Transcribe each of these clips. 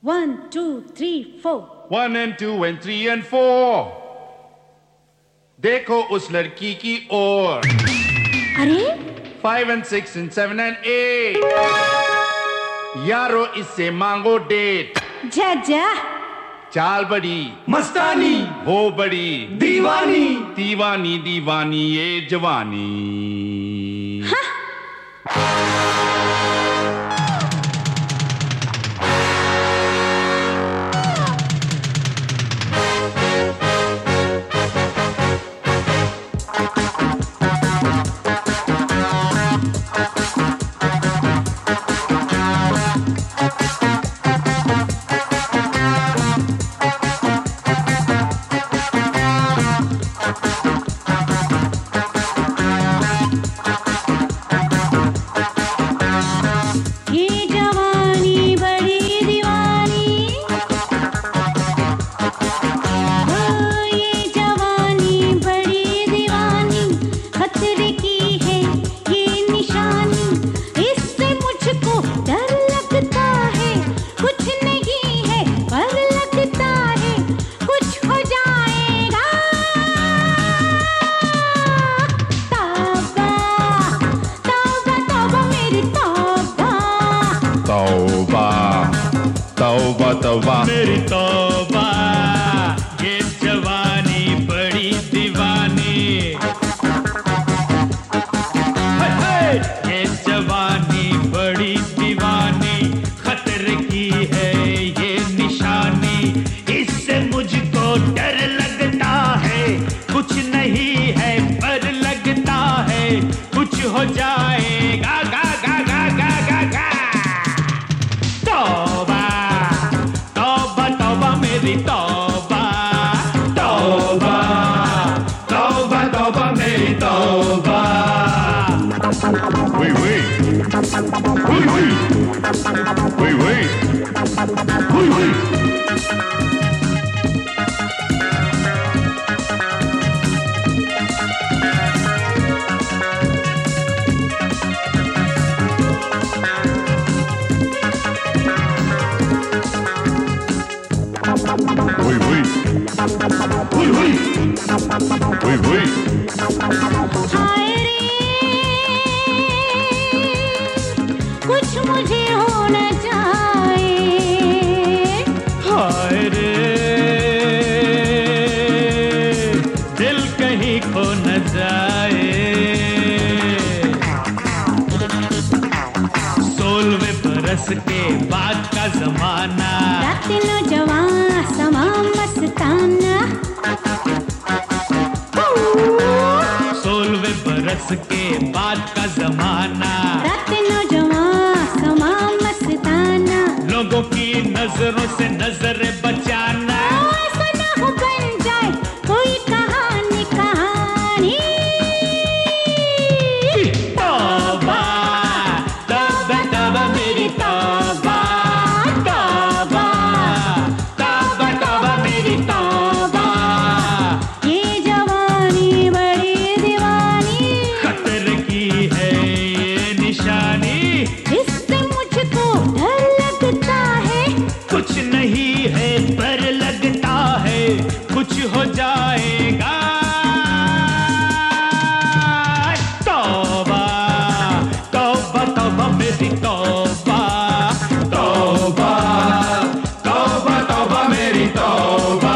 1, 2, 3, 4. 1 and 2 and 3 and 4. देखो उस लड़की की ओर. अरे 5 and 6 and 7 and 8. यारो इससे मांगो डेट. जा जा. चाल बड़ी मस्तानी हो बड़ी दीवानी दीवानी दीवानी ये जवानी. तौबा तौबा मेरी तौबा, ये जवानी बड़ी दीवानी. ये जवानी बड़ी दीवानी, खतरे की है ये निशानी. इससे मुझको डर लगता है, कुछ नहीं है पर लगता है कुछ हो जाएगा. गा गा गा गा गा गा. तौबा मेरी तौबा, तौबा तौबा तौबा मेरी तौबा. हुई हुई हुई हुई हुई हुई हुई. Ui, ui. Ui, ui. Ui, ui. हाय रे, कुछ मुझे हो न जाए. हाय रे, दिल कहीं खो न जाए. 16वें बरस के बाद का जमाना, रात नौजवान समा मस्ताना. 16वें बरस के बाद का जमाना, रात नौजवान समा मस्ताना. लोगों की नजरों से नजर बचाना. ऐसा ना हो बन जाए कोई कहानी कहानी. तौबा तौबा तौबा मेरी तौबा, तौबा तौबा तौबा मेरी तौबा. ये जवानी बड़ी दीवानी, खतरे की है ये निशानी. इससे मुझको डर लगता है, कुछ नहीं है पर लगता है कुछ हो जाएगा. तौबा तौबा तौबा मेरी तौबा, तौबा तौबा तौबा मेरी तौबा.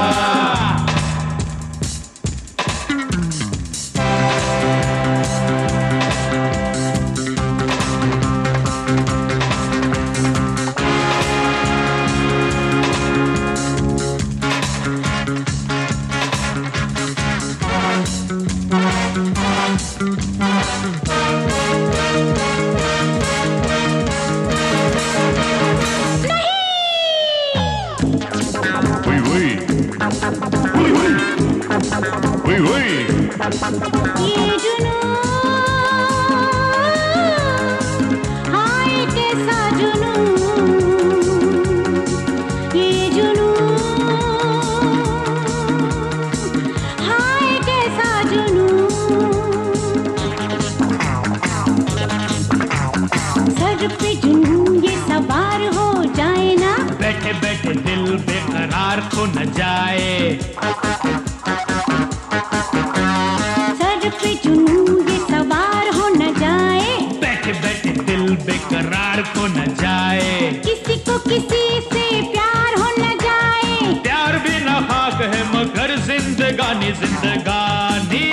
Ui, ui. Ui, ui. Ui, ui. ये जुनून, हाय कैसा जुनून. ये जुनून, हाय कैसा जुनून. सर पे जुनून ये सवार हो जाए ना, बैठे बेकरार खो न जाए। सर पे जुनून ये सवार हो न जाए, बैठे बैठे दिल बेकरार खो न जाए। किसी को किसी से प्यार हो न जाए, प्यार भी नाहक है मगर जिंदगानी जिंदगानी।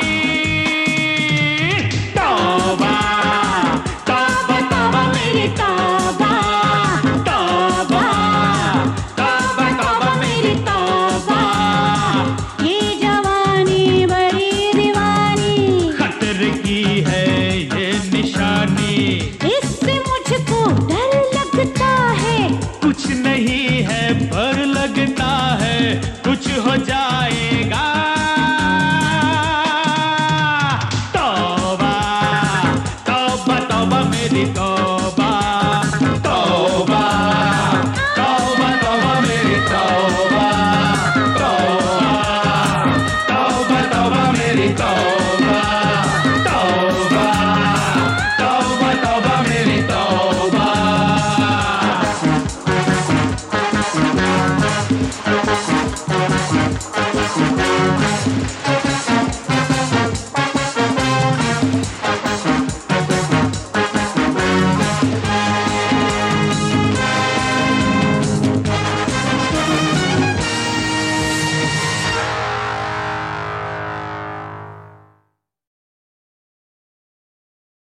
तौबा तौबा तौबा मेरी तौबा, तौबा तौबा तौबा मेरी तौबा। ये जवानी बड़ी दीवानी, खतरे की है ये निशानी। इससे मुझको डर लगता है, कुछ नहीं है पर लगता है कुछ हो जाए